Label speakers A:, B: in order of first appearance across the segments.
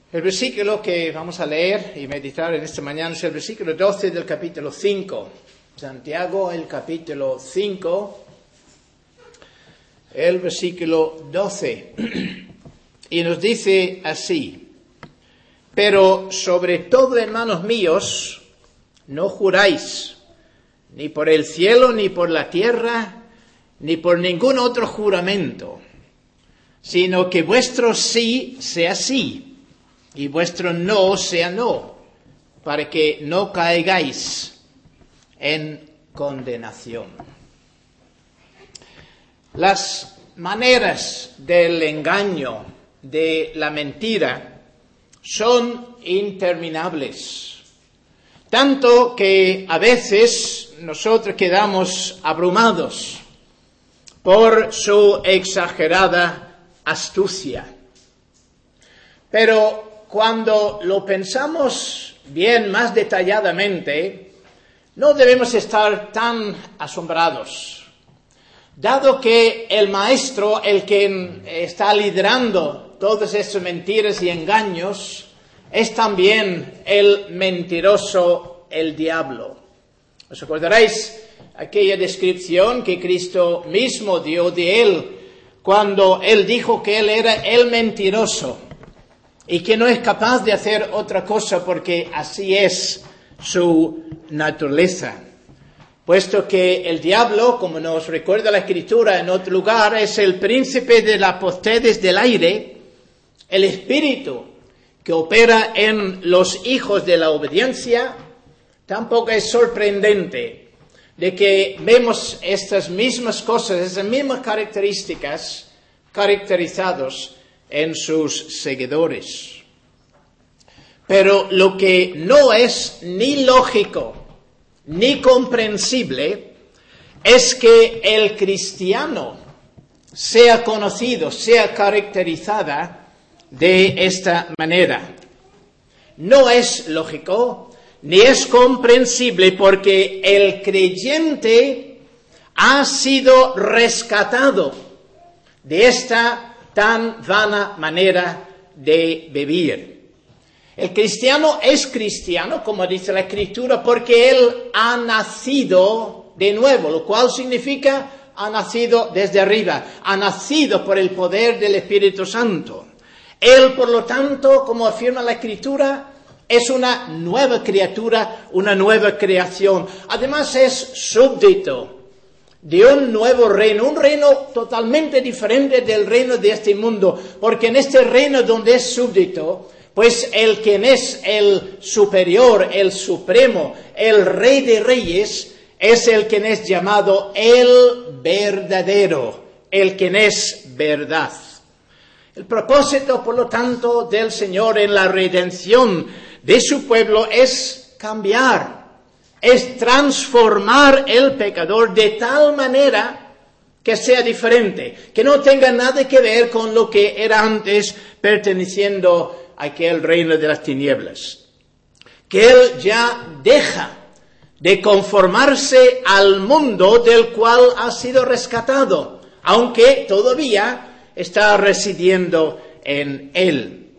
A: El versículo que vamos a leer y meditar en esta mañana es el versículo 12 del capítulo 5. Santiago, el capítulo 5, el versículo 12. Y nos dice así: pero sobre todo, hermanos míos, no juráis, ni por el cielo, ni por la tierra, ni por ningún otro juramento, sino que vuestro sí sea sí, y vuestro no sea no, para que no caigáis en condenación. Las maneras del engaño, de la mentira, son interminables, tanto que a veces nosotros quedamos abrumados por su exagerada astucia. Pero cuando lo pensamos bien más detalladamente, no debemos estar tan asombrados, dado que el maestro, el que está liderando todas estas mentiras y engaños, es también el mentiroso, el diablo. ¿Os acordaréis aquella descripción que Cristo mismo dio de él cuando él dijo que él era el mentiroso y que no es capaz de hacer otra cosa porque así es su naturaleza? Puesto que el diablo, como nos recuerda la Escritura en otro lugar, es el príncipe de las potestades del aire, el espíritu que opera en los hijos de la obediencia. Tampoco es sorprendente de que vemos estas mismas cosas, esas mismas características caracterizados en sus seguidores. Pero lo que no es ni lógico ni comprensible es que el cristiano sea conocido, sea caracterizada de esta manera. No es lógico ni es comprensible porque el creyente ha sido rescatado de esta tan vana manera de vivir. El cristiano es cristiano, como dice la Escritura, porque él ha nacido de nuevo, lo cual significa ha nacido desde arriba, ha nacido por el poder del Espíritu Santo. Él, por lo tanto, como afirma la Escritura, es una nueva criatura, una nueva creación. Además es súbdito de un nuevo reino, un reino totalmente diferente del reino de este mundo, porque en este reino donde es súbdito, pues el quien es el superior, el supremo, el rey de reyes, es el quien es llamado el verdadero, el quien es verdad. El propósito, por lo tanto, del Señor en la redención de su pueblo es cambiar, es transformar el pecador de tal manera que sea diferente, que no tenga nada que ver con lo que era antes perteneciendo a aquel reino de las tinieblas. Que él ya deja de conformarse al mundo del cual ha sido rescatado, aunque todavía está residiendo en él.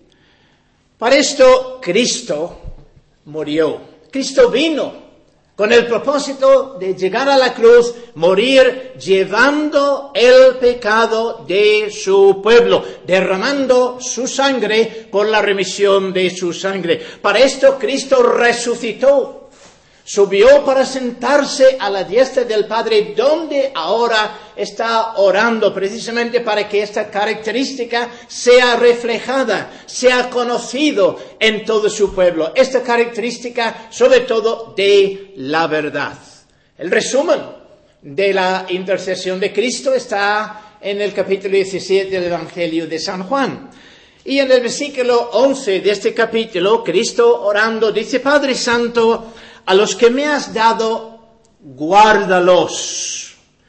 A: Para esto Cristo murió. Cristo vino con el propósito de llegar a la cruz, morir llevando el pecado de su pueblo, derramando su sangre por la remisión de su sangre. Para esto Cristo resucitó, subió para sentarse a la diestra del Padre, donde ahora está orando precisamente para que esta característica sea reflejada, sea conocido en todo su pueblo. Esta característica, sobre todo, de la verdad. El resumen de la intercesión de Cristo está en el capítulo 17 del Evangelio de San Juan. Y en el versículo 11 de este capítulo, Cristo orando dice: Padre Santo, a los que me has dado, guárdalos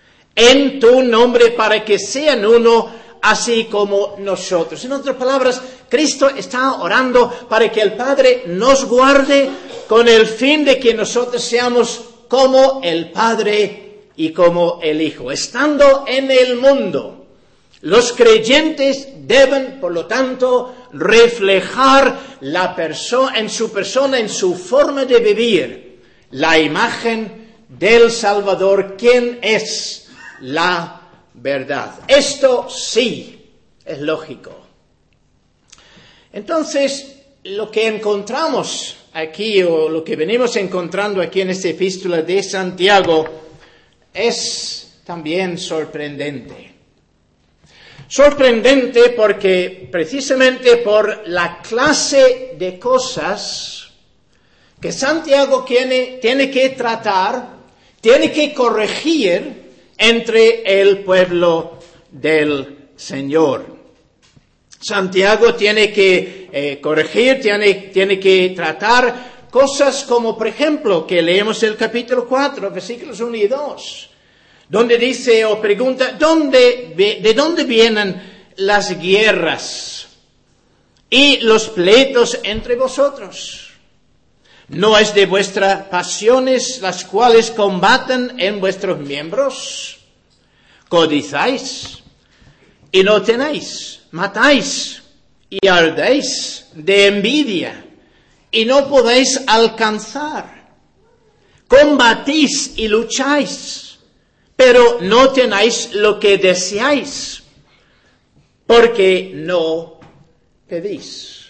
A: en tu nombre para que sean uno, así como nosotros. En otras palabras, Cristo está orando para que el Padre nos guarde con el fin de que nosotros seamos como el Padre y como el Hijo. Estando en el mundo, Los creyentes deben, por lo tanto, reflejar en su persona, en su forma de vivir, la imagen del Salvador, quien es la verdad. Esto sí es lógico. Entonces, lo que encontramos aquí, o lo que venimos encontrando aquí en esta epístola de Santiago, es también sorprendente. Sorprendente porque precisamente por la clase de cosas que Santiago tiene que tratar, tiene que corregir entre el pueblo del Señor. Santiago tiene que corregir, tiene que tratar cosas como, por ejemplo, que leemos el capítulo 4, versículos 1 y 2. Donde dice o pregunta, ¿de dónde vienen las guerras y los pleitos entre vosotros? ¿No es de vuestras pasiones las cuales combaten en vuestros miembros? Codizáis y no tenéis, matáis y ardéis de envidia y no podéis alcanzar. Combatís y lucháis, pero no tenéis lo que deseáis, porque no pedís.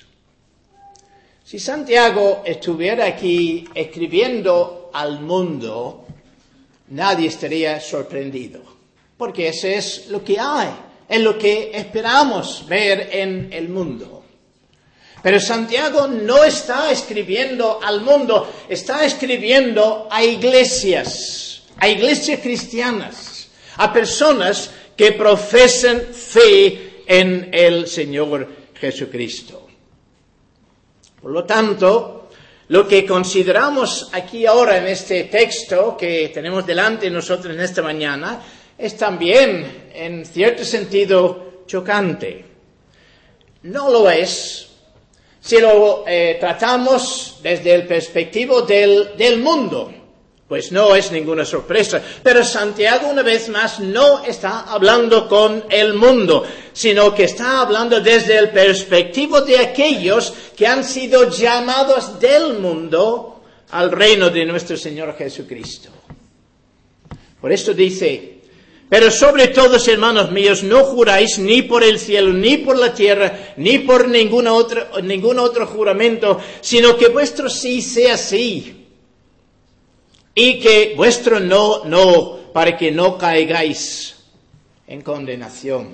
A: Si Santiago estuviera aquí escribiendo al mundo, nadie estaría sorprendido, porque ese es lo que hay, es lo que esperamos ver en el mundo. Pero Santiago no está escribiendo al mundo, está escribiendo a iglesias cristianas, a personas que profesan fe en el Señor Jesucristo. Por lo tanto, lo que consideramos aquí ahora en este texto que tenemos delante de nosotros en esta mañana es también, en cierto sentido, chocante. No lo es si lo tratamos desde el perspectivo del mundo. Pues no es ninguna sorpresa. Pero Santiago, una vez más, no está hablando con el mundo, sino que está hablando desde el perspectivo de aquellos que han sido llamados del mundo al reino de nuestro Señor Jesucristo. Por eso dice, pero sobre todo, hermanos míos, no juráis ni por el cielo, ni por la tierra, ni por ningún otro juramento, sino que vuestro sí sea sí. Y que vuestro no, para que no caigáis en condenación.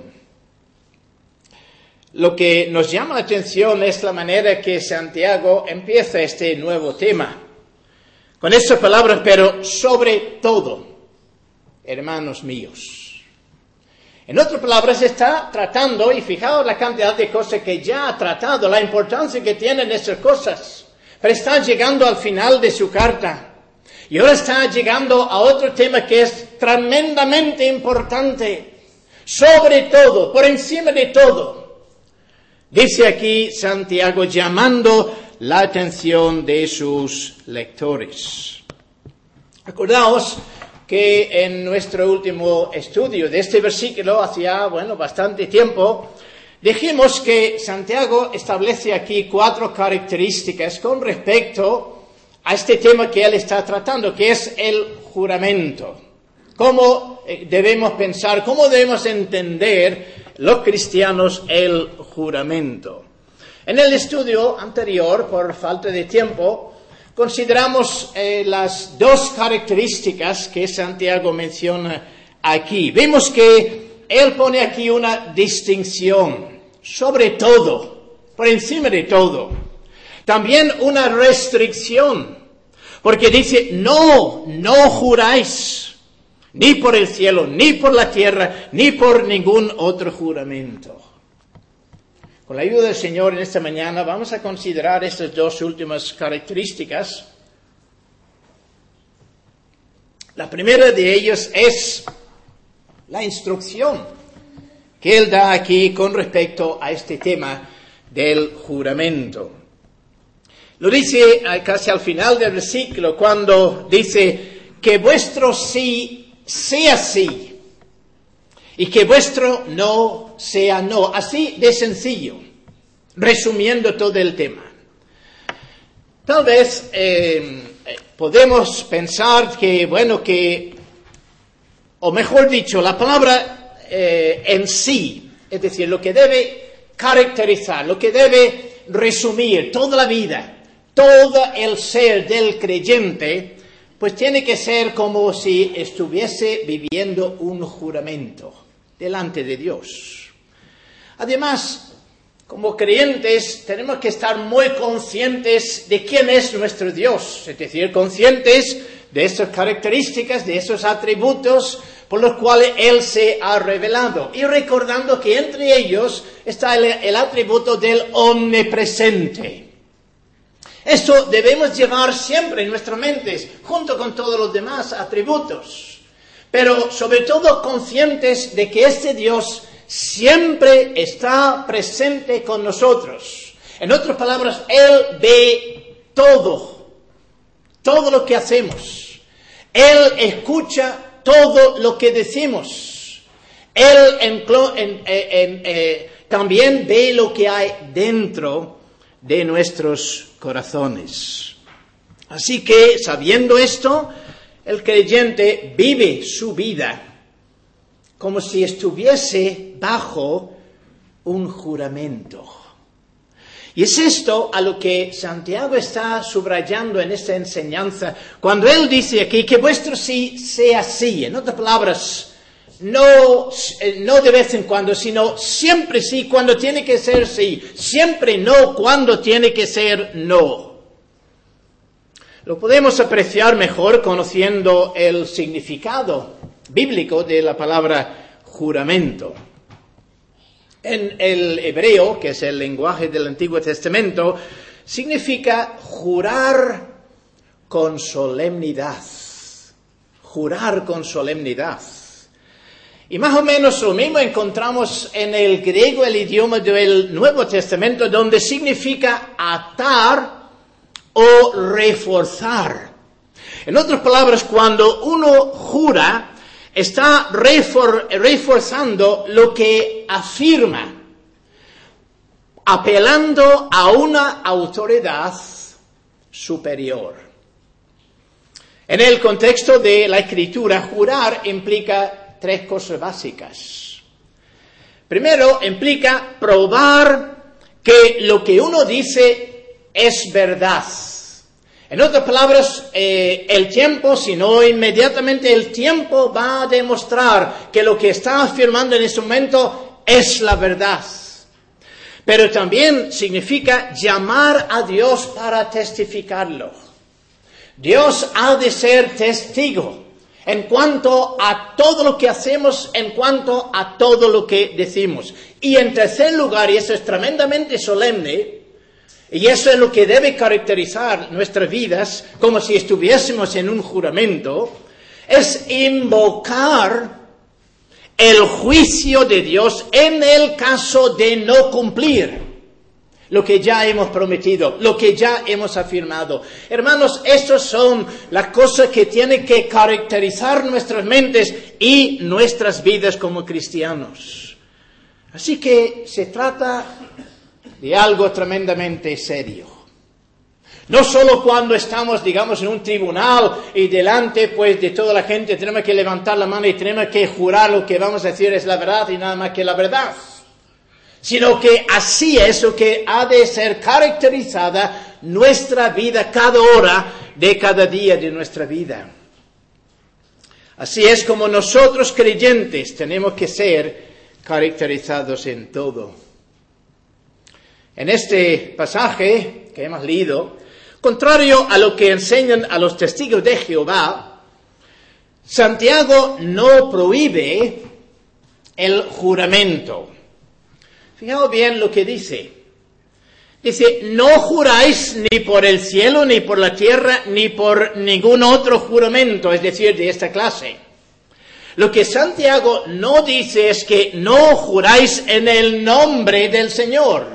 A: Lo que nos llama la atención es la manera que Santiago empieza este nuevo tema. Con estas palabras, pero sobre todo, hermanos míos. En otras palabras, está tratando, y fijaos la cantidad de cosas que ya ha tratado, la importancia que tienen estas cosas. Pero está llegando al final de su carta. Y ahora está llegando a otro tema que es tremendamente importante. Sobre todo, por encima de todo. Dice aquí Santiago llamando la atención de sus lectores. Acordaos que en nuestro último estudio de este versículo, hacía, bastante tiempo, dijimos que Santiago establece aquí 4 características con respecto a este tema que él está tratando, que es el juramento. ¿Cómo debemos pensar, cómo debemos entender los cristianos el juramento? En el estudio anterior, por falta de tiempo, consideramos las 2 características que Santiago menciona aquí. Vemos que él pone aquí una distinción, sobre todo, por encima de todo. También una restricción, porque dice, no juráis, ni por el cielo, ni por la tierra, ni por ningún otro juramento. Con la ayuda del Señor en esta mañana vamos a considerar estas 2 últimas características. La primera de ellas es la instrucción que él da aquí con respecto a este tema del juramento. Lo dice casi al final del versículo cuando dice que vuestro sí sea sí y que vuestro no sea no. Así de sencillo, resumiendo todo el tema. Tal vez podemos pensar o mejor dicho, la palabra en sí, es decir, lo que debe caracterizar, lo que debe resumir toda la vida, todo el ser del creyente, pues tiene que ser como si estuviese viviendo un juramento delante de Dios. Además, como creyentes tenemos que estar muy conscientes de quién es nuestro Dios, es decir, conscientes de esas características, de esos atributos por los cuales Él se ha revelado. Y recordando que entre ellos está el atributo del omnipresente. Eso debemos llevar siempre en nuestras mentes, junto con todos los demás atributos. Pero sobre todo conscientes de que este Dios siempre está presente con nosotros. En otras palabras, Él ve todo lo que hacemos. Él escucha todo lo que decimos. Él también ve lo que hay dentro de nuestros corazones. Así que, sabiendo esto, el creyente vive su vida como si estuviese bajo un juramento. Y es esto a lo que Santiago está subrayando en esta enseñanza, cuando él dice aquí que vuestro sí sea sí. En otras palabras, no de vez en cuando, sino siempre sí cuando tiene que ser sí, siempre no cuando tiene que ser no. Lo podemos apreciar mejor conociendo el significado bíblico de la palabra juramento. En el hebreo, que es el lenguaje del Antiguo Testamento, significa jurar con solemnidad. Jurar con solemnidad. Y más o menos lo mismo encontramos en el griego, el idioma del Nuevo Testamento, donde significa atar o reforzar. En otras palabras, cuando uno jura, está reforzando lo que afirma, apelando a una autoridad superior. En el contexto de la Escritura, jurar implica tres cosas básicas. Primero, implica probar que lo que uno dice es verdad. En otras palabras, el tiempo, si no inmediatamente el tiempo va a demostrar que lo que está afirmando en ese momento es la verdad. Pero también significa llamar a Dios para testificarlo. Dios ha de ser testigo en cuanto a todo lo que hacemos, en cuanto a todo lo que decimos. Y en tercer lugar, y eso es tremendamente solemne, y eso es lo que debe caracterizar nuestras vidas, como si estuviésemos en un juramento, es invocar el juicio de Dios en el caso de no cumplir lo que ya hemos prometido, lo que ya hemos afirmado. Hermanos, estas son las cosas que tienen que caracterizar nuestras mentes y nuestras vidas como cristianos. Así que se trata de algo tremendamente serio. No solo cuando estamos, digamos, en un tribunal y delante, pues, de toda la gente tenemos que levantar la mano y tenemos que jurar lo que vamos a decir es la verdad y nada más que la verdad. Sino que así es lo que ha de ser caracterizada nuestra vida cada hora de cada día de nuestra vida. Así es como nosotros creyentes tenemos que ser caracterizados en todo. En este pasaje que hemos leído, contrario a lo que enseñan a los testigos de Jehová, Santiago no prohíbe el juramento. Fijaos bien lo que dice. Dice, no juráis ni por el cielo, ni por la tierra, ni por ningún otro juramento, es decir, de esta clase. Lo que Santiago no dice es que no juráis en el nombre del Señor.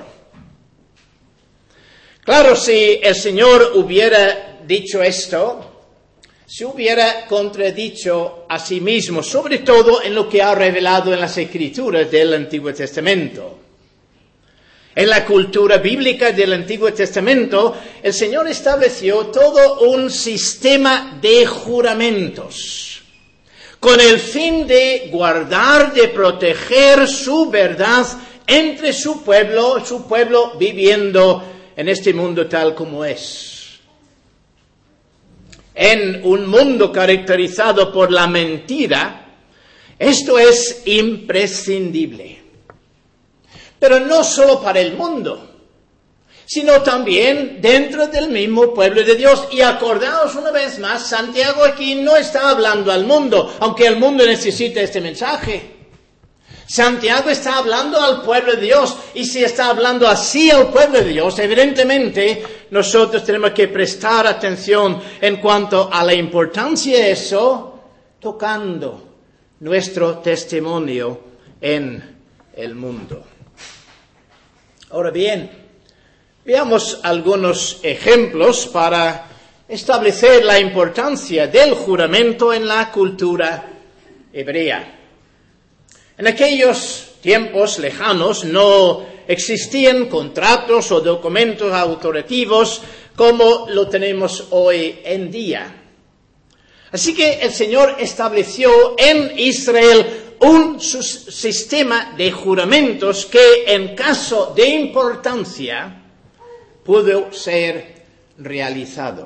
A: Claro, si el Señor hubiera dicho esto, se hubiera contradicho a sí mismo, sobre todo en lo que ha revelado en las Escrituras del Antiguo Testamento. En la cultura bíblica del Antiguo Testamento, el Señor estableció todo un sistema de juramentos, con el fin de guardar, de proteger su verdad entre su pueblo viviendo en este mundo tal como es. En un mundo caracterizado por la mentira, esto es imprescindible. Pero no solo para el mundo, sino también dentro del mismo pueblo de Dios. Y acordaos una vez más, Santiago aquí no está hablando al mundo, aunque el mundo necesita este mensaje. Santiago está hablando al pueblo de Dios, y si está hablando así al pueblo de Dios, evidentemente nosotros tenemos que prestar atención en cuanto a la importancia de eso, tocando nuestro testimonio en el mundo. Ahora bien, veamos algunos ejemplos para establecer la importancia del juramento en la cultura hebrea. En aquellos tiempos lejanos no existían contratos o documentos autoritativos como lo tenemos hoy en día. Así que el Señor estableció en Israel un sistema de juramentos que en caso de importancia pudo ser realizado.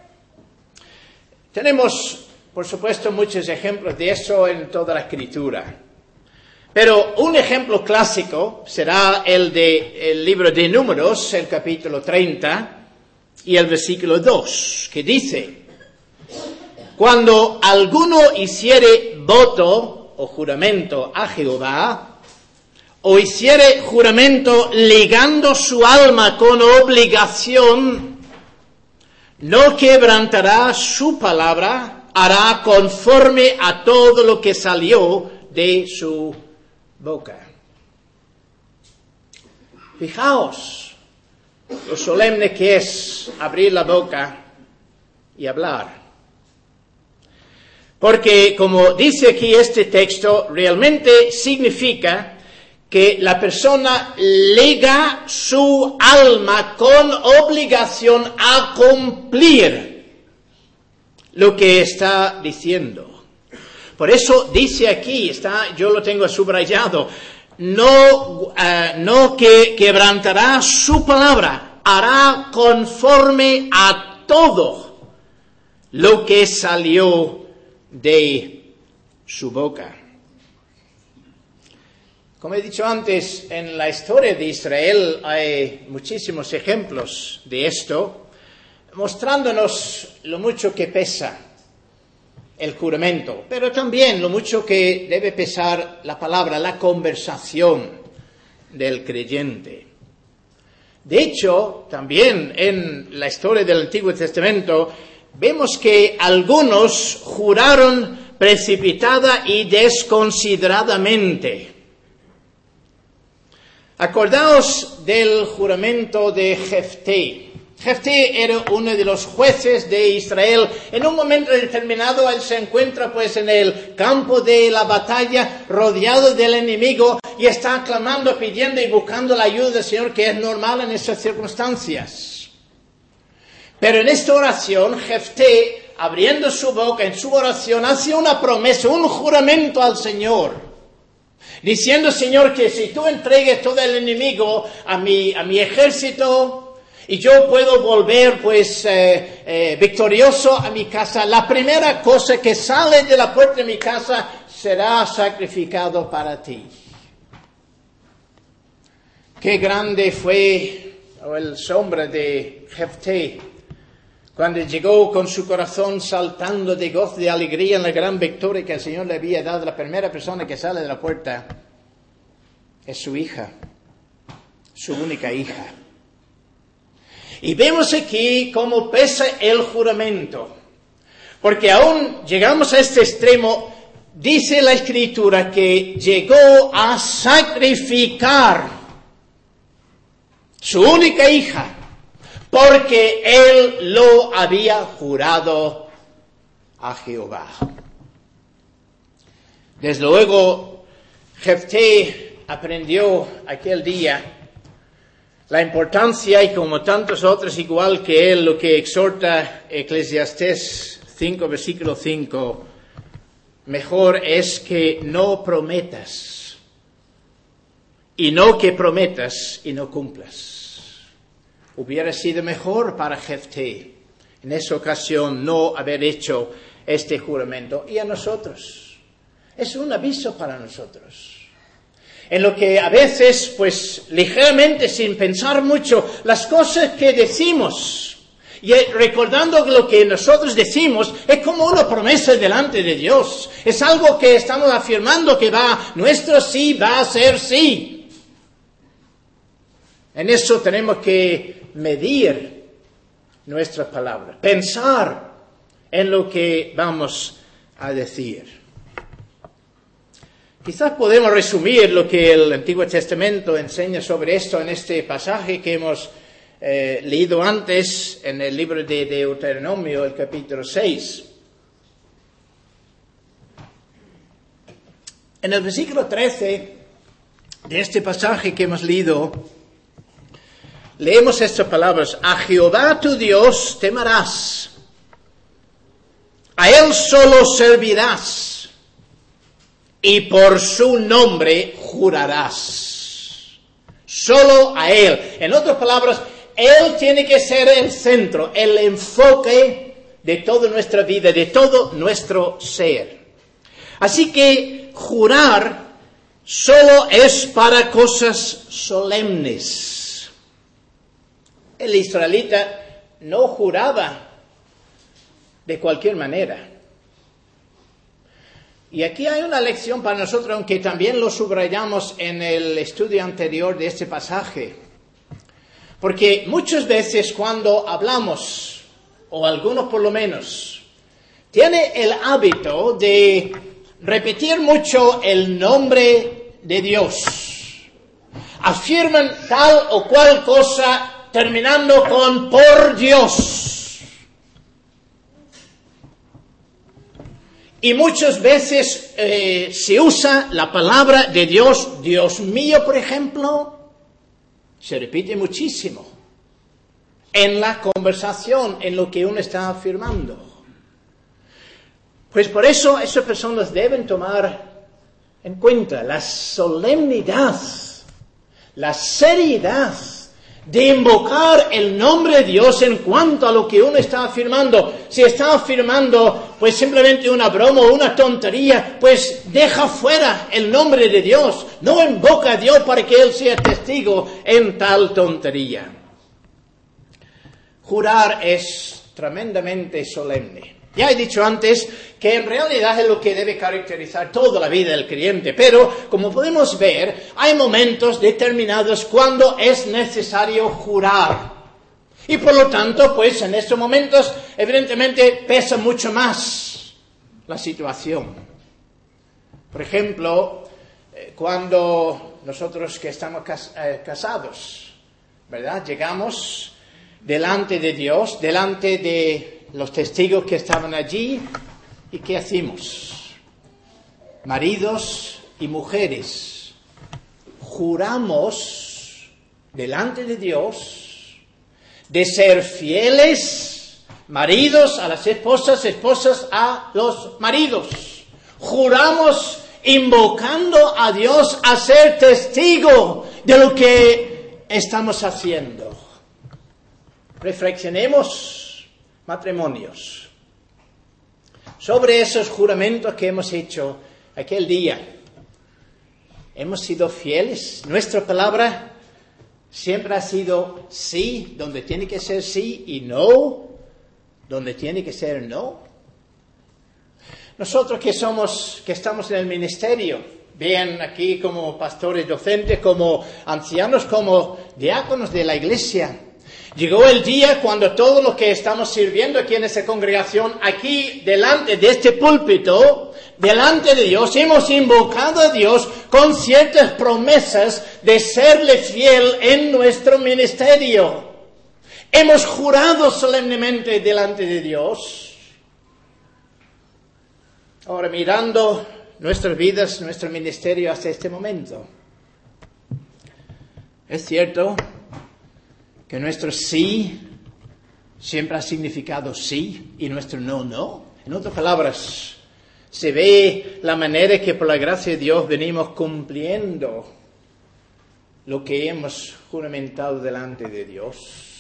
A: Tenemos, por supuesto, muchos ejemplos de eso en toda la Escritura. Pero un ejemplo clásico será el del libro de Números, el capítulo 30 y el versículo 2, que dice: cuando alguno hiciere voto o juramento a Jehová, o hiciere juramento ligando su alma con obligación, no quebrantará su palabra, hará conforme a todo lo que salió de su boca. Fijaos lo solemne que es abrir la boca y hablar. Porque, como dice aquí este texto, realmente significa que la persona liga su alma con obligación a cumplir lo que está diciendo. Por eso dice aquí, yo lo tengo subrayado, no que quebrantará su palabra, hará conforme a todo lo que salió de su boca. Como he dicho antes, en la historia de Israel hay muchísimos ejemplos de esto, mostrándonos lo mucho que pesa el juramento, pero también lo mucho que debe pesar la palabra, la conversación del creyente. De hecho, también en la historia del Antiguo Testamento, vemos que algunos juraron precipitada y desconsideradamente. Acordaos del juramento de Jefté. Jefté era uno de los jueces de Israel. En un momento determinado él se encuentra pues en el campo de la batalla, rodeado del enemigo, y está clamando, pidiendo y buscando la ayuda del Señor, que es normal en esas circunstancias. Pero en esta oración, Jefté, abriendo su boca en su oración, hace una promesa, un juramento al Señor, diciendo: Señor, que si tú entregues todo el enemigo a mi ejército, y yo puedo volver pues victorioso a mi casa, la primera cosa que sale de la puerta de mi casa será sacrificado para ti. Qué grande fue el sombra de Jefté cuando llegó con su corazón saltando de gozo, de alegría en la gran victoria que el Señor le había dado. La primera persona que sale de la puerta es su hija, su única hija. Y vemos aquí cómo pesa el juramento, porque aún llegamos a este extremo. Dice la Escritura que llegó a sacrificar su única hija, porque él lo había jurado a Jehová. Desde luego, Jefté aprendió aquel día la importancia, y como tantos otros igual que él, lo que exhorta Eclesiastés 5, versículo 5, mejor es que no prometas, y no que prometas y no cumplas. Hubiera sido mejor para Jefté en esa ocasión no haber hecho este juramento. Y a nosotros, es un aviso para nosotros. En lo que a veces, pues ligeramente, sin pensar mucho, las cosas que decimos, y recordando lo que nosotros decimos, es como una promesa delante de Dios. Es algo que estamos afirmando que nuestro sí va a ser sí. En eso tenemos que medir nuestras palabras, pensar en lo que vamos a decir. Quizás podemos resumir lo que el Antiguo Testamento enseña sobre esto en este pasaje que hemos leído antes en el libro de Deuteronomio, el capítulo 6. En el versículo 13 de este pasaje que hemos leído, leemos estas palabras: a Jehová tu Dios temerás, a Él solo servirás, y por su nombre jurarás. Solo a Él. En otras palabras, Él tiene que ser el centro, el enfoque de toda nuestra vida, de todo nuestro ser. Así que jurar solo es para cosas solemnes. El israelita no juraba de cualquier manera. Y aquí hay una lección para nosotros, aunque también lo subrayamos en el estudio anterior de este pasaje. Porque muchas veces cuando hablamos, o algunos por lo menos, tiene el hábito de repetir mucho el nombre de Dios. Afirman tal o cual cosa terminando con por Dios. Y muchas veces se usa la palabra de Dios, Dios mío, por ejemplo, se repite muchísimo en la conversación, en lo que uno está afirmando. Pues por eso esas personas deben tomar en cuenta la solemnidad, la seriedad de invocar el nombre de Dios en cuanto a lo que uno está afirmando. Si está afirmando pues simplemente una broma o una tontería, pues deja fuera el nombre de Dios. No invoca a Dios para que Él sea testigo en tal tontería. Jurar es tremendamente solemne. Ya he dicho antes que en realidad es lo que debe caracterizar toda la vida del creyente, pero como podemos ver, hay momentos determinados cuando es necesario jurar. Y por lo tanto, pues en estos momentos, evidentemente, pesa mucho más la situación. Por ejemplo, cuando nosotros que estamos casados, ¿verdad? Llegamos delante de Dios, delante de los testigos que estaban allí, ¿y qué hacemos? Maridos y mujeres, juramos delante de Dios de ser fieles, maridos a las esposas, esposas a los maridos. Juramos invocando a Dios a ser testigo de lo que estamos haciendo. Reflexionemos, matrimonios, sobre esos juramentos que hemos hecho aquel día. ¿Hemos sido fieles? ¿Nuestra palabra siempre ha sido sí, donde tiene que ser sí, y no, donde tiene que ser no? Nosotros que estamos en el ministerio, bien aquí como pastores docentes, como ancianos, como diáconos de la iglesia, llegó el día cuando todos los que estamos sirviendo aquí en esta congregación, aquí delante de este púlpito, delante de Dios, hemos invocado a Dios con ciertas promesas de serle fiel en nuestro ministerio. Hemos jurado solemnemente delante de Dios. Ahora, mirando nuestras vidas, nuestro ministerio hasta este momento, es cierto que nuestro sí siempre ha significado sí y nuestro no, no. En otras palabras, se ve la manera que por la gracia de Dios venimos cumpliendo lo que hemos juramentado delante de Dios.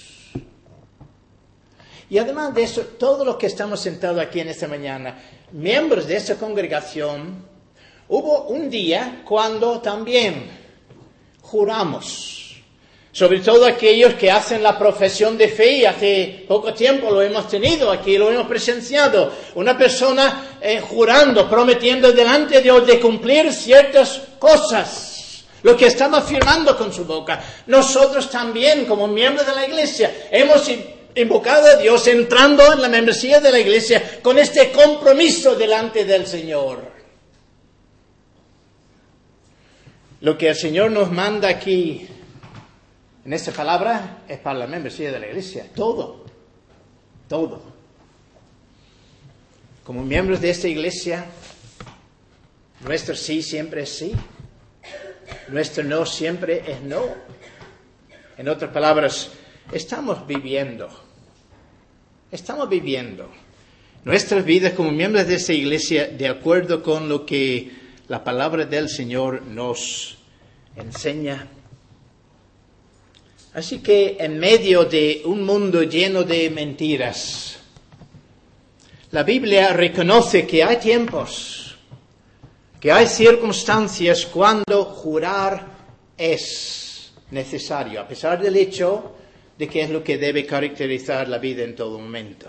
A: Y además de eso, todos los que estamos sentados aquí en esta mañana, miembros de esta congregación, hubo un día cuando también juramos. Sobre todo aquellos que hacen la profesión de fe, y hace poco tiempo lo hemos tenido aquí, lo hemos presenciado. Una persona jurando, prometiendo delante de Dios de cumplir ciertas cosas, lo que estaba afirmando con su boca. Nosotros también, como miembros de la iglesia, hemos invocado a Dios entrando en la membresía de la iglesia con este compromiso delante del Señor. Lo que el Señor nos manda aquí en esta palabra es para la membresía de la iglesia. Todo. Como miembros de esta iglesia, nuestro sí siempre es sí. Nuestro no siempre es no. En otras palabras, estamos viviendo nuestras vidas como miembros de esta iglesia de acuerdo con lo que la palabra del Señor nos enseña. Así que en medio de un mundo lleno de mentiras, la Biblia reconoce que hay tiempos, que hay circunstancias cuando jurar es necesario, a pesar del hecho de que es lo que debe caracterizar la vida en todo momento.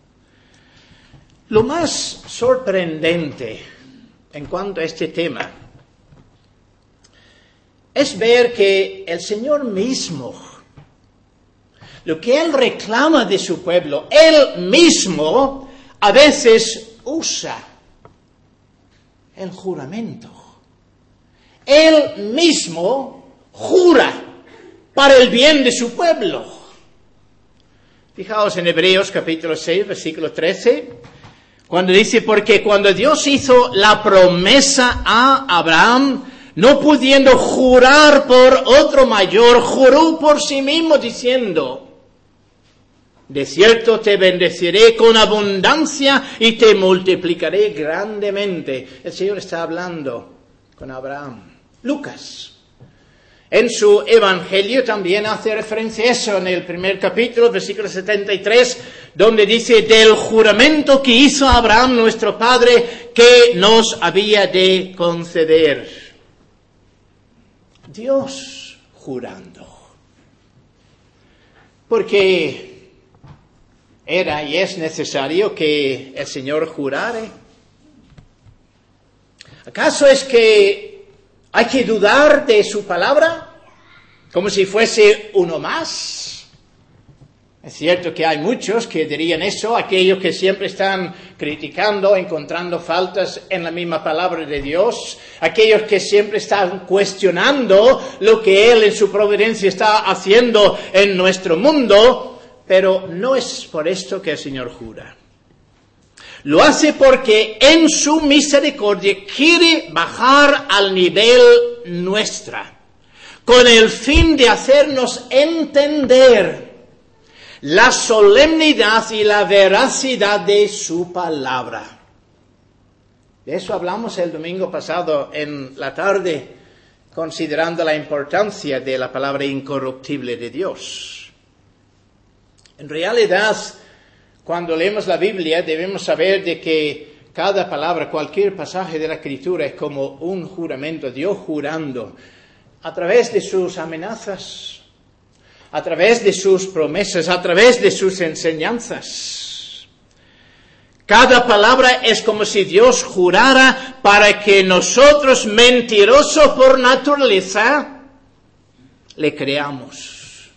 A: Lo más sorprendente en cuanto a este tema es ver que el Señor mismo, lo que Él reclama de su pueblo, Él mismo a veces usa el juramento. Él mismo jura para el bien de su pueblo. Fijaos en Hebreos capítulo 6, versículo 13, cuando dice, porque cuando Dios hizo la promesa a Abraham, no pudiendo jurar por otro mayor, juró por sí mismo diciendo, de cierto te bendeciré con abundancia y te multiplicaré grandemente. El Señor está hablando con Abraham. Lucas, en su Evangelio también hace referencia a eso en el primer capítulo, versículo 73, donde dice, del juramento que hizo Abraham nuestro Padre, que nos había de conceder. Dios jurando. Porque era y es necesario que el Señor jurare. ¿Acaso es que hay que dudar de su palabra? Como si fuese uno más. Es cierto que hay muchos que dirían eso, aquellos que siempre están criticando, encontrando faltas en la misma palabra de Dios, aquellos que siempre están cuestionando lo que Él en su providencia está haciendo en nuestro mundo, pero no es por esto que el Señor jura. Lo hace porque en su misericordia quiere bajar al nivel nuestra, con el fin de hacernos entender la solemnidad y la veracidad de su palabra. De eso hablamos el domingo pasado en la tarde, considerando la importancia de la palabra incorruptible de Dios. En realidad, cuando leemos la Biblia, debemos saber de que cada palabra, cualquier pasaje de la Escritura es como un juramento, Dios jurando, a través de sus amenazas, a través de sus promesas, a través de sus enseñanzas. Cada palabra es como si Dios jurara para que nosotros, mentirosos por naturaleza, le creamos.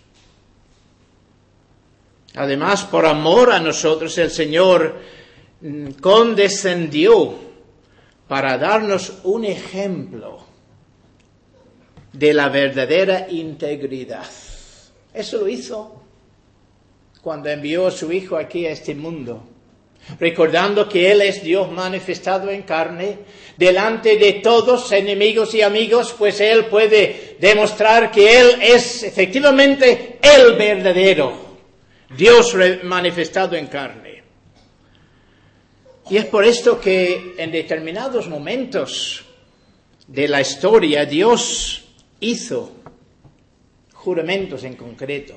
A: Además, por amor a nosotros, el Señor condescendió para darnos un ejemplo de la verdadera integridad. Eso lo hizo cuando envió a su Hijo aquí a este mundo recordando que Él es Dios manifestado en carne, delante de todos, enemigos y amigos, pues Él puede demostrar que Él es efectivamente el verdadero Dios manifestado en carne. Y es por esto que en determinados momentos de la historia Dios hizo juramentos en concreto.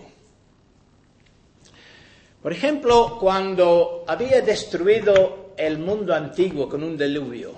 A: Por ejemplo, cuando había destruido el mundo antiguo con un diluvio,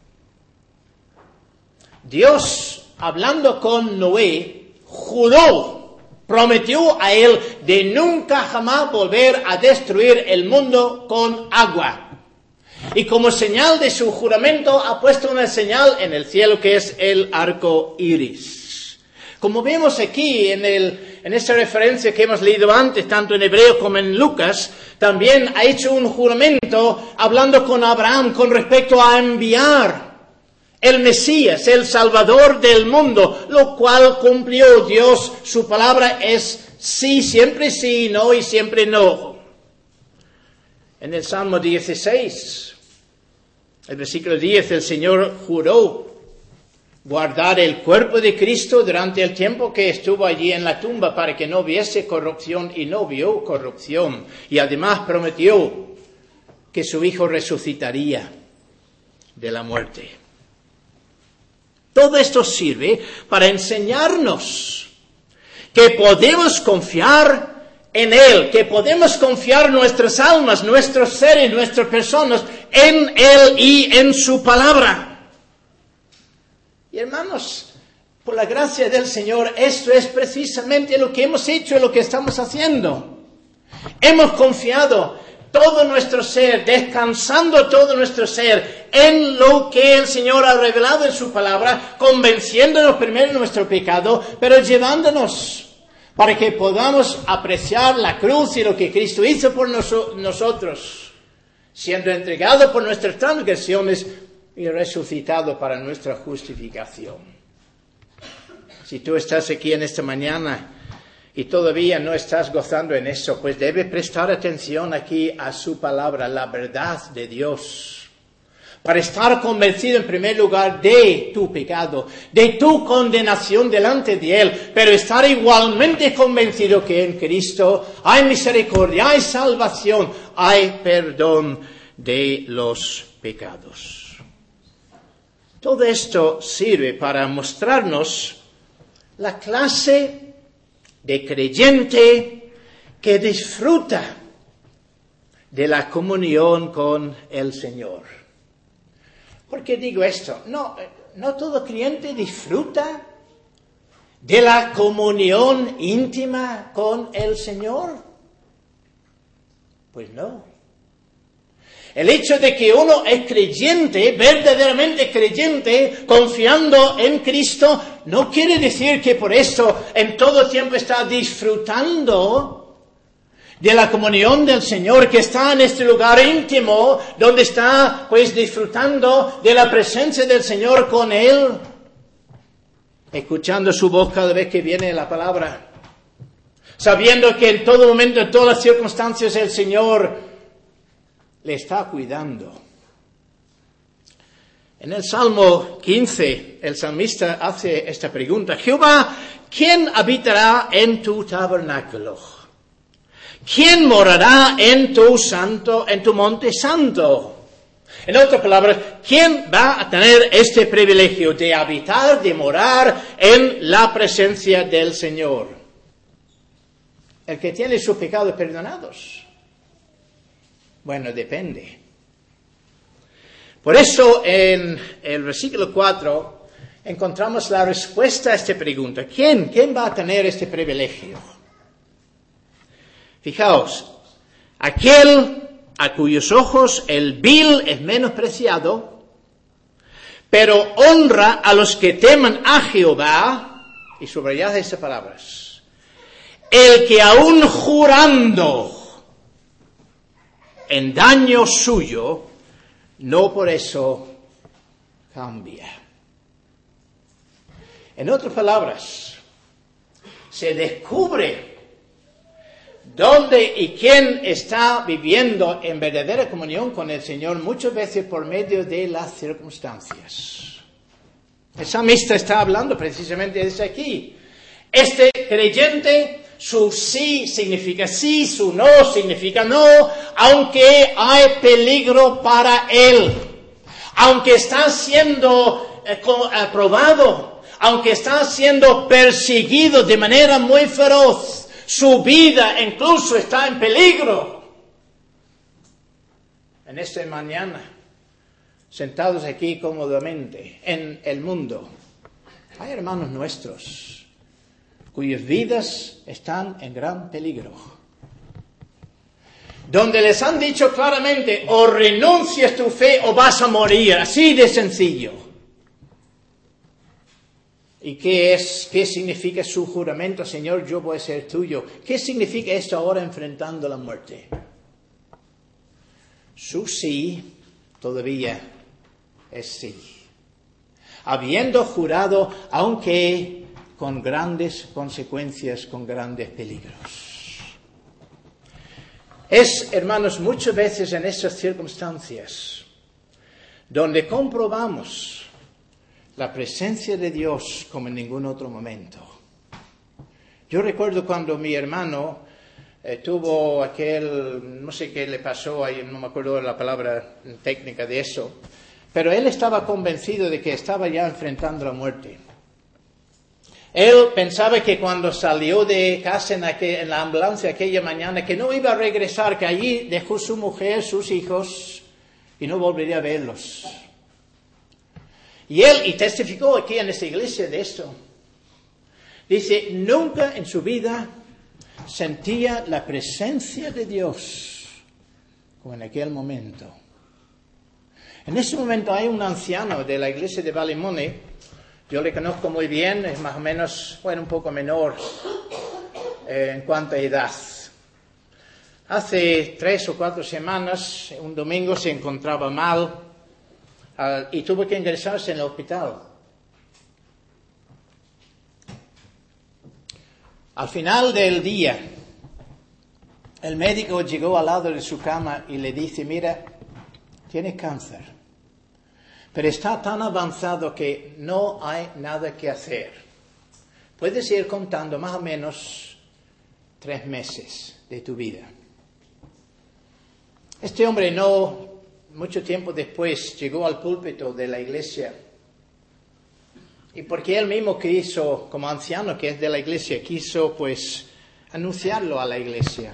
A: Dios, hablando con Noé, juró, prometió a él de nunca jamás volver a destruir el mundo con agua. Y como señal de su juramento ha puesto una señal en el cielo que es el arco iris. Como vemos aquí en esta referencia que hemos leído antes, tanto en Hebreo como en Lucas, también ha hecho un juramento hablando con Abraham con respecto a enviar el Mesías, el Salvador del mundo, lo cual cumplió Dios. Su palabra es sí, no y siempre no. En el Salmo 16, el versículo 10, el Señor juró guardar el cuerpo de Cristo durante el tiempo que estuvo allí en la tumba para que no viese corrupción, y no vio corrupción. Y además prometió que su Hijo resucitaría de la muerte. Todo esto sirve para enseñarnos que podemos confiar en Él, que podemos confiar nuestras almas, nuestros seres, nuestras personas en Él y en su palabra. Y hermanos, por la gracia del Señor, esto es precisamente lo que hemos hecho y lo que estamos haciendo. Hemos confiado todo nuestro ser, descansando todo nuestro ser en lo que el Señor ha revelado en su palabra, convenciéndonos primero de nuestro pecado, pero llevándonos para que podamos apreciar la cruz y lo que Cristo hizo por nosotros, siendo entregado por nuestras transgresiones y resucitado para nuestra justificación. Si tú estás aquí en esta mañana y todavía no estás gozando en eso, pues debes prestar atención aquí a su palabra, la verdad de Dios, para estar convencido en primer lugar de tu pecado, de tu condenación delante de Él, pero estar igualmente convencido que en Cristo hay misericordia, hay salvación, hay perdón de los pecados. Todo esto sirve para mostrarnos la clase de creyente que disfruta de la comunión con el Señor. ¿Por qué digo esto? No todo creyente disfruta de la comunión íntima con el Señor. Pues no. El hecho de que uno es creyente, verdaderamente creyente, confiando en Cristo, no quiere decir que por eso en todo tiempo está disfrutando de la comunión del Señor, que está en este lugar íntimo, donde está pues disfrutando de la presencia del Señor con Él, escuchando su voz cada vez que viene la palabra, sabiendo que en todo momento, en todas las circunstancias, el Señor le está cuidando. En el Salmo 15, el salmista hace esta pregunta: Jehová, ¿quién habitará en tu tabernáculo? ¿Quién morará en tu monte santo? En otras palabras, ¿quién va a tener este privilegio de habitar, de morar en la presencia del Señor? El que tiene sus pecados perdonados. Bueno, depende. Por eso en el versículo 4 encontramos la respuesta a esta pregunta. ¿Quién va a tener este privilegio? Fijaos, aquel a cuyos ojos el vil es menospreciado, pero honra a los que temen a Jehová, y subrayad estas palabras, el que aún jurando en daño suyo, no por eso cambia. En otras palabras, se descubre ¿Dónde y quién está viviendo en verdadera comunión con el Señor? Muchas veces por medio de las circunstancias. El salmista está hablando precisamente desde aquí. Este creyente, su sí significa sí, su no significa no, aunque hay peligro para él, aunque está siendo aprobado, aunque está siendo perseguido de manera muy feroz, su vida incluso está en peligro. En esta mañana, sentados aquí cómodamente en el mundo, hay hermanos nuestros cuyas vidas están en gran peligro, donde les han dicho claramente, o renuncias tu fe o vas a morir, así de sencillo. ¿Y qué significa su juramento? Señor, yo voy a ser tuyo. ¿Qué significa esto ahora enfrentando la muerte? Su sí todavía es sí. Habiendo jurado, aunque con grandes consecuencias, con grandes peligros. Es, hermanos, muchas veces en estas circunstancias donde comprobamos la presencia de Dios como en ningún otro momento. Yo recuerdo cuando mi hermano tuvo aquel, no sé qué le pasó, no me acuerdo la palabra técnica de eso, pero él estaba convencido de que estaba ya enfrentando la muerte. Él pensaba que cuando salió de casa en la ambulancia aquella mañana, que no iba a regresar, que allí dejó su mujer, sus hijos, y no volvería a verlos. Y testificó aquí en esta iglesia de esto. Dice, nunca en su vida sentía la presencia de Dios como en aquel momento. En ese momento hay un anciano de la iglesia de Ballymoney. Yo le conozco muy bien, es más o menos, un poco menor en cuanto a edad. Hace 3 o 4 semanas, un domingo se encontraba mal y tuvo que ingresarse en el hospital. Al final del día, el médico llegó al lado de su cama y le dice, mira, tiene cáncer. Pero está tan avanzado que no hay nada que hacer. Puedes ir contando más o menos 3 meses de tu vida. Este hombre mucho tiempo después, llegó al púlpito de la iglesia. Y porque él mismo quiso, como anciano que es de la iglesia, quiso anunciarlo a la iglesia.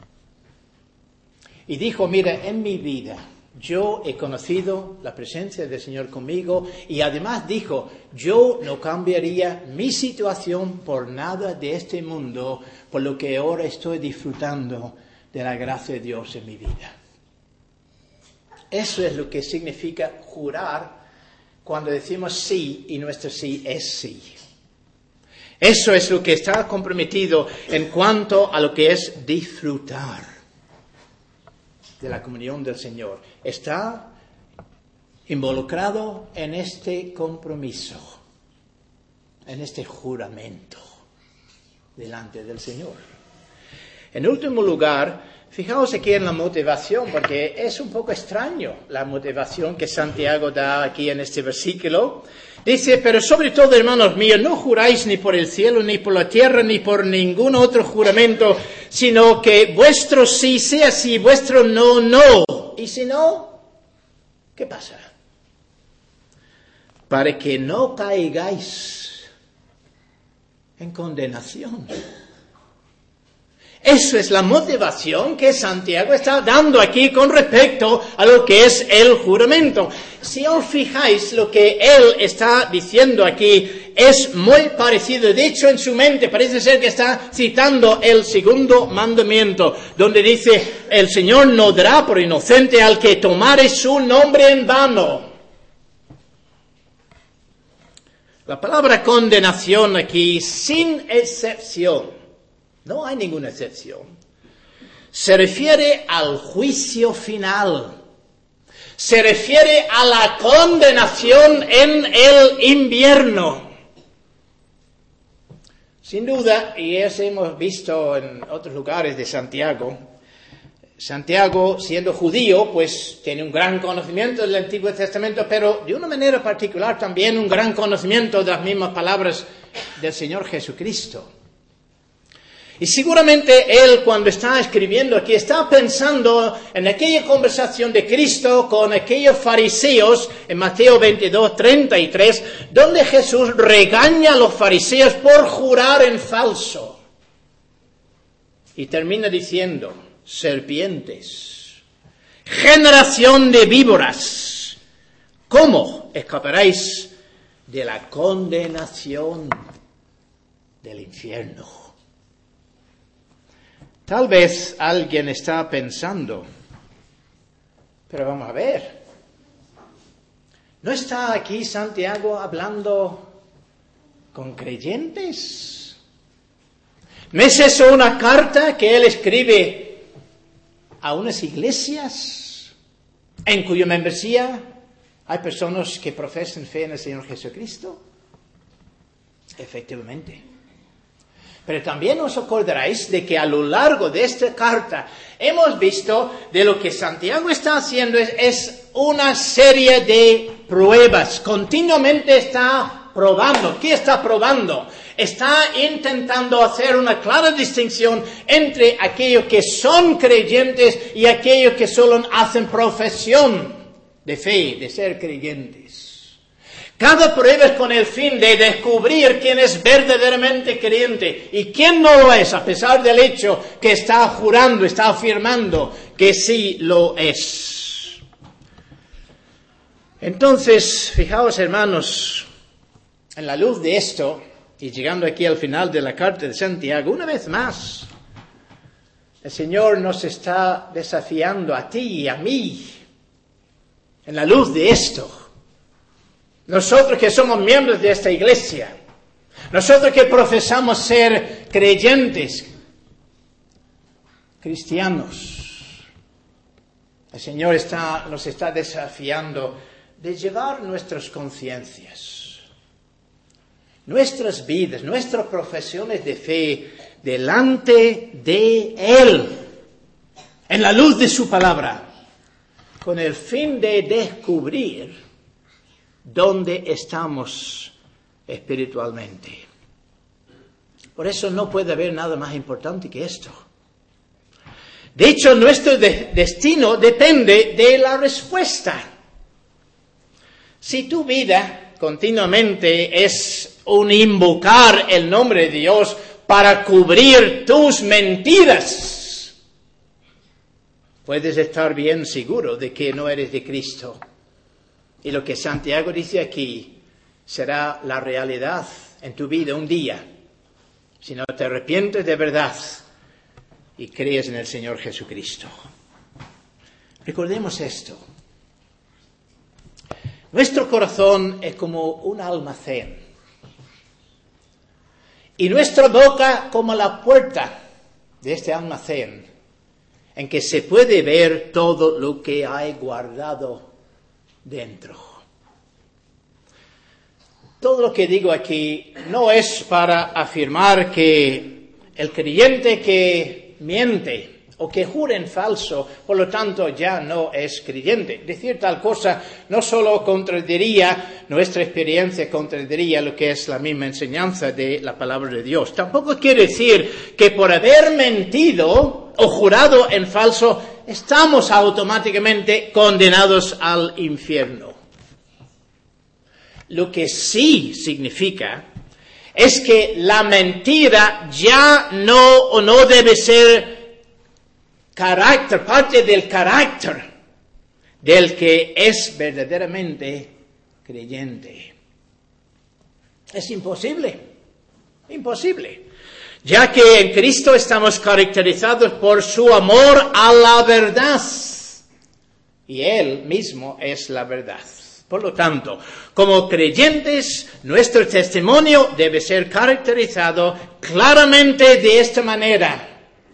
A: Y dijo, mira, en mi vida yo he conocido la presencia del Señor conmigo y además dijo, yo no cambiaría mi situación por nada de este mundo, por lo que ahora estoy disfrutando de la gracia de Dios en mi vida. Eso es lo que significa jurar cuando decimos sí y nuestro sí es sí. Eso es lo que está comprometido en cuanto a lo que es disfrutar de la comunión del Señor. Está involucrado en este compromiso, en este juramento delante del Señor. En último lugar, fijaos aquí en la motivación, porque es un poco extraño la motivación que Santiago da aquí en este versículo. Dice, pero sobre todo, hermanos míos, no juráis ni por el cielo, ni por la tierra, ni por ningún otro juramento, sino que vuestro sí sea sí, vuestro no, no. Y si no, ¿qué pasa? Para que no caigáis en condenación. Eso es la motivación que Santiago está dando aquí con respecto a lo que es el juramento. Si os fijáis, lo que él está diciendo aquí es muy parecido. De hecho, en su mente parece ser que está citando el segundo mandamiento, donde dice, el Señor no dará por inocente al que tomare su nombre en vano. La palabra condenación aquí, sin excepción, no hay ninguna excepción, se refiere al juicio final. Se refiere a la condenación en el invierno. Sin duda, y eso hemos visto en otros lugares de Santiago, Santiago, siendo judío, pues tiene un gran conocimiento del Antiguo Testamento, pero de una manera particular también un gran conocimiento de las mismas palabras del Señor Jesucristo. Y seguramente él, cuando está escribiendo aquí, está pensando en aquella conversación de Cristo con aquellos fariseos en Mateo 22:33, donde Jesús regaña a los fariseos por jurar en falso. Y termina diciendo: serpientes, generación de víboras, ¿cómo escaparéis de la condenación del infierno? Tal vez alguien está pensando, pero vamos a ver, ¿no está aquí Santiago hablando con creyentes? ¿No es eso una carta que él escribe a unas iglesias en cuya membresía hay personas que profesan fe en el Señor Jesucristo? Efectivamente. Pero también os acordaréis de que a lo largo de esta carta hemos visto de lo que Santiago está haciendo es una serie de pruebas. Continuamente está probando. ¿Qué está probando? Está intentando hacer una clara distinción entre aquellos que son creyentes y aquellos que solo hacen profesión de fe, de ser creyentes. Cada prueba es con el fin de descubrir quién es verdaderamente creyente y quién no lo es, a pesar del hecho que está jurando, está afirmando que sí lo es. Entonces, fijaos, hermanos, en la luz de esto, y llegando aquí al final de la carta de Santiago, una vez más, el Señor nos está desafiando a ti y a mí, en la luz de esto. Nosotros que somos miembros de esta iglesia, nosotros que profesamos ser creyentes, cristianos, el Señor nos está desafiando de llevar nuestras conciencias, nuestras vidas, nuestras profesiones de fe delante de Él, en la luz de su palabra, con el fin de descubrir dónde estamos espiritualmente. Por eso no puede haber nada más importante que esto. De hecho, nuestro destino depende de la respuesta. Si tu vida continuamente es un invocar el nombre de Dios para cubrir tus mentiras, puedes estar bien seguro de que no eres de Cristo. Y lo que Santiago dice aquí será la realidad en tu vida un día, si no te arrepientes de verdad y crees en el Señor Jesucristo. Recordemos esto. Nuestro corazón es como un almacén y nuestra boca como la puerta de este almacén en que se puede ver todo lo que hay guardado dentro. Todo lo que digo aquí no es para afirmar que el creyente que miente o que jura en falso, por lo tanto ya no es creyente. Decir tal cosa no solo contradiría nuestra experiencia, contradiría lo que es la misma enseñanza de la palabra de Dios. Tampoco quiere decir que por haber mentido o jurado en falso estamos automáticamente condenados al infierno. Lo que sí significa es que la mentira ya no debe ser parte del carácter del que es verdaderamente creyente. Es imposible, ya que en Cristo estamos caracterizados por su amor a la verdad, y Él mismo es la verdad. Por lo tanto, como creyentes, nuestro testimonio debe ser caracterizado claramente de esta manera.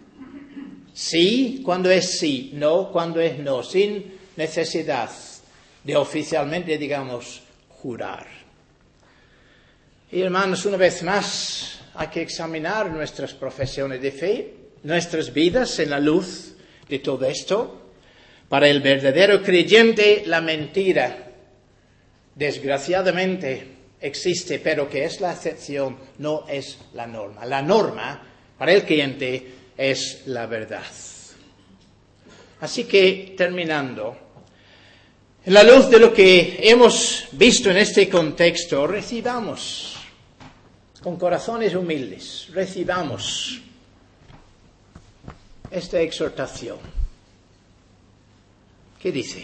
A: Sí, cuando es sí, no, cuando es no, sin necesidad de oficialmente, jurar. Y hermanos, una vez más, hay que examinar nuestras profesiones de fe, nuestras vidas en la luz de todo esto. Para el verdadero creyente, la mentira, desgraciadamente, existe, pero que es la excepción, no es la norma. La norma, para el creyente, es la verdad. Así que, terminando, en la luz de lo que hemos visto en este contexto, recibamos con corazones humildes, recibamos esta exhortación. ¿Qué dice?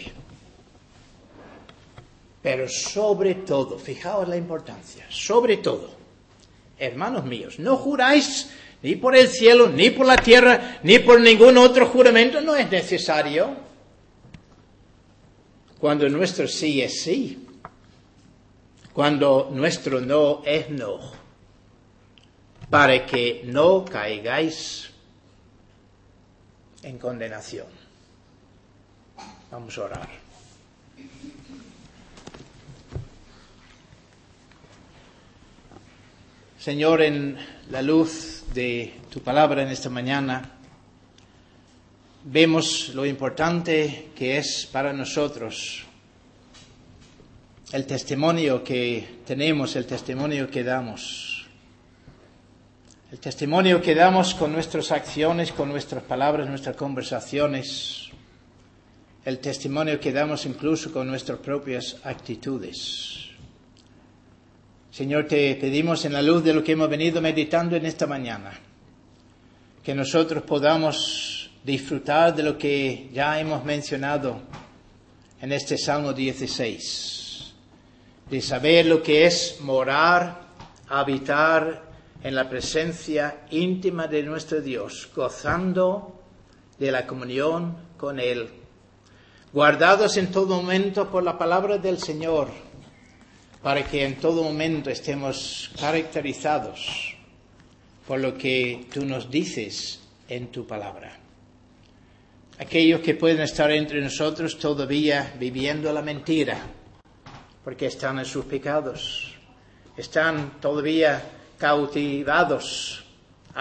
A: Pero sobre todo, fijaos la importancia, sobre todo, hermanos míos, no juráis ni por el cielo, ni por la tierra, ni por ningún otro juramento, no es necesario. Cuando nuestro sí es sí, cuando nuestro no es no, para que no caigáis en condenación. Vamos a orar. Señor, en la luz de tu palabra en esta mañana, vemos lo importante que es para nosotros el testimonio que tenemos, el testimonio que damos. El testimonio que damos con nuestras acciones, con nuestras palabras, nuestras conversaciones. El testimonio que damos incluso con nuestras propias actitudes. Señor, te pedimos en la luz de lo que hemos venido meditando en esta mañana, que nosotros podamos disfrutar de lo que ya hemos mencionado en este Salmo 16, de saber lo que es morar, habitar en la presencia íntima de nuestro Dios, gozando de la comunión con Él, guardados en todo momento por la palabra del Señor, para que en todo momento estemos caracterizados por lo que tú nos dices en tu palabra. Aquellos que pueden estar entre nosotros todavía viviendo la mentira, porque están en sus pecados, están todavía cautivados